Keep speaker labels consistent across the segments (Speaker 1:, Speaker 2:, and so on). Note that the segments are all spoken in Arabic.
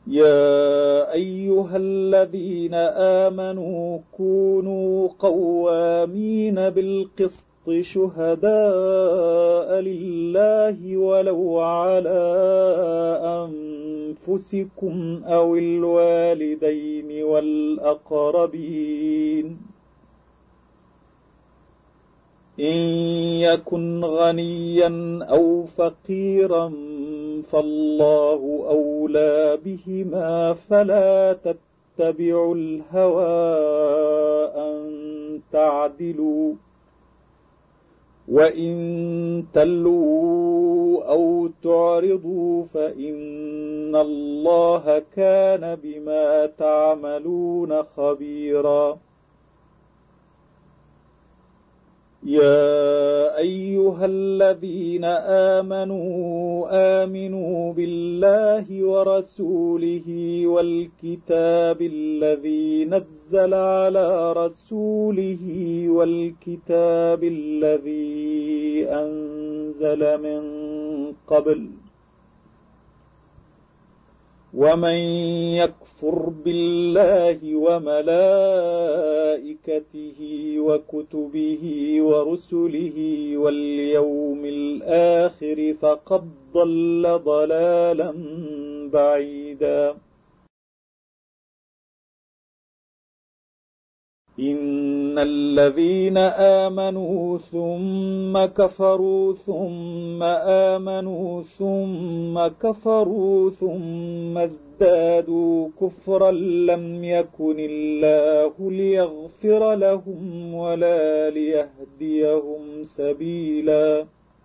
Speaker 1: يا أيها الذين آمنوا كونوا قوامين بالقسط شهداء لله ولو على أنفسكم أو الوالدين والأقربين إن يكن غنيا أو فقيرا فالله أولى بهما فلا تتبعوا الهوى أن تعدلوا وإن تلووا أو تعرضوا فإن الله كان بما تعملون خبيرا يا أيها الذين آمنوا بالله ورسوله والكتاب الذي نزل على رسوله والكتاب الذي أنزل من قبل ومن يكفر بالله وملائكته وكتبه ورسله واليوم الآخر فقد ضل ضلالا بعيدا إن الذين آمنوا ثم كفروا ثم آمنوا ثم كفروا ثم ازدادوا كفرا لم يكن الله ليغفر لهم ولا ليهديهم سبيلا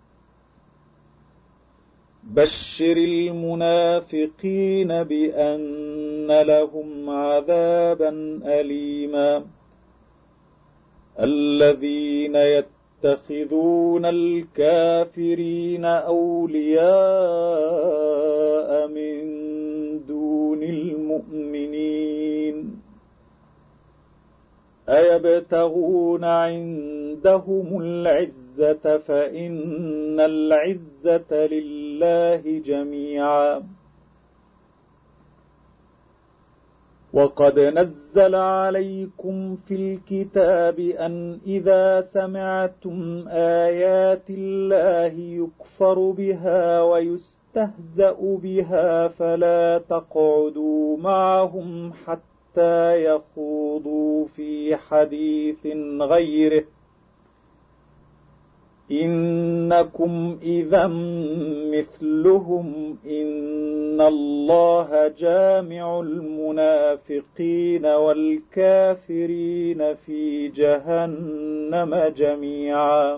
Speaker 1: بشر المنافقين بأن لهم عذابا أليما الذين يتخذون الكافرين أولياء من دون المؤمنين أيبتغون عندهم العزة فإن العزة لله جميعا وقد نزل عليكم في الكتاب أن إذا سمعتم آيات الله يكفر بها ويستهزأ بها فلا تقعدوا معهم حتى يخوضوا في حديث غيره إنكم إذا مثلهم إن الله جامع المنافقين والكافرين في جهنم جميعا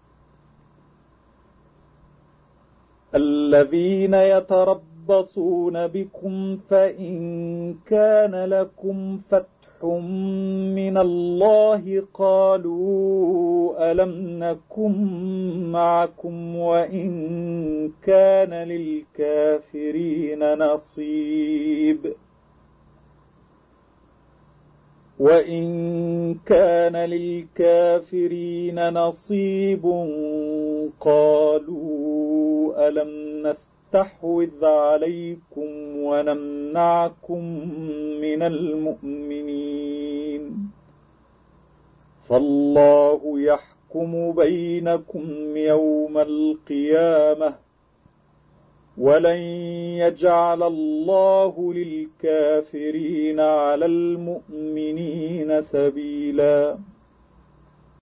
Speaker 1: الذين يتربصون بكم فإن كان لكم فتح من الله قالوا ألم نكن معكم وإن كان للكافرين نصيب قالوا ألم نستحوذ عليكم ونمنعكم من المؤمنين فالله يحكم بينكم يوم القيامة ولن يجعل الله للكافرين على المؤمنين سبيلا